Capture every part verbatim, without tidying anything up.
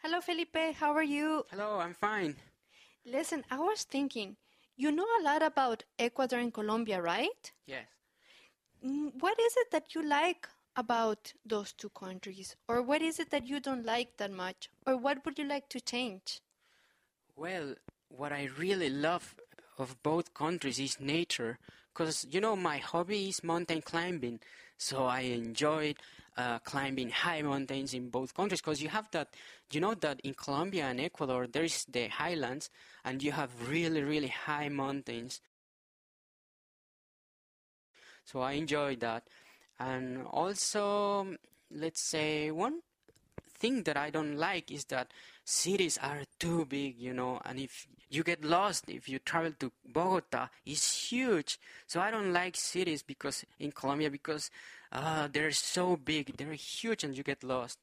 Hello, Felipe. How are you? Hello, I'm fine. Listen, I was thinking, you know a lot about Ecuador and Colombia, right? Yes. Mm, What is it that you like about those two countries? Or what is it that you don't like that much? Or what would you like to change? Well, what I really love of both countries is nature. Because, you know, my hobby is mountain climbing. So I enjoyed uh, climbing high mountains in both countries. Because you have that, you know, that in Colombia and Ecuador, there is the highlands, and you have really, really high mountains. So I enjoy that. And also, let's say, one thing that I don't like is that cities are too big, you know, and if you get lost if you travel to Bogota, it's huge. So I don't like cities because in Colombia because uh, they're so big, they're huge, and you get lost.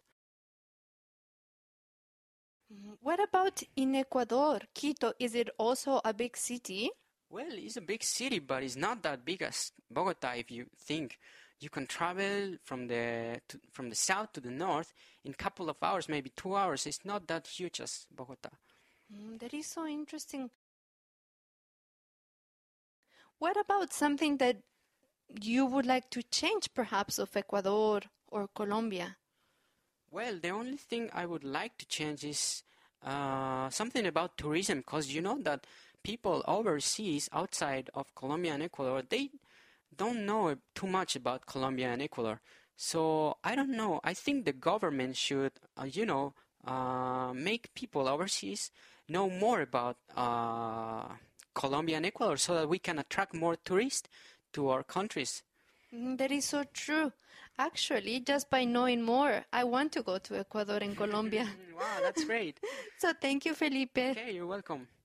Mm, What about in Ecuador? Quito, is it also a big city? Well, it's a big city, but it's not that big as Bogota. If you think you can travel from the to, from the south to the north in a couple of hours, maybe two hours. It's not that huge as Bogota. Mm, That is so interesting. What about something that you would like to change, perhaps, of Ecuador or Colombia? Well, the only thing I would like to change is uh, something about tourism, because you know that people overseas outside of Colombia and Ecuador, they don't know too much about Colombia and Ecuador. So I don't know. I think the government should, uh, you know, uh, make people overseas know more about uh, Colombia and Ecuador so that we can attract more tourists to our countries. Mm, That is so true. Actually, just by knowing more, I want to go to Ecuador and Colombia. Wow, that's great. So thank you, Felipe. Okay, you're welcome.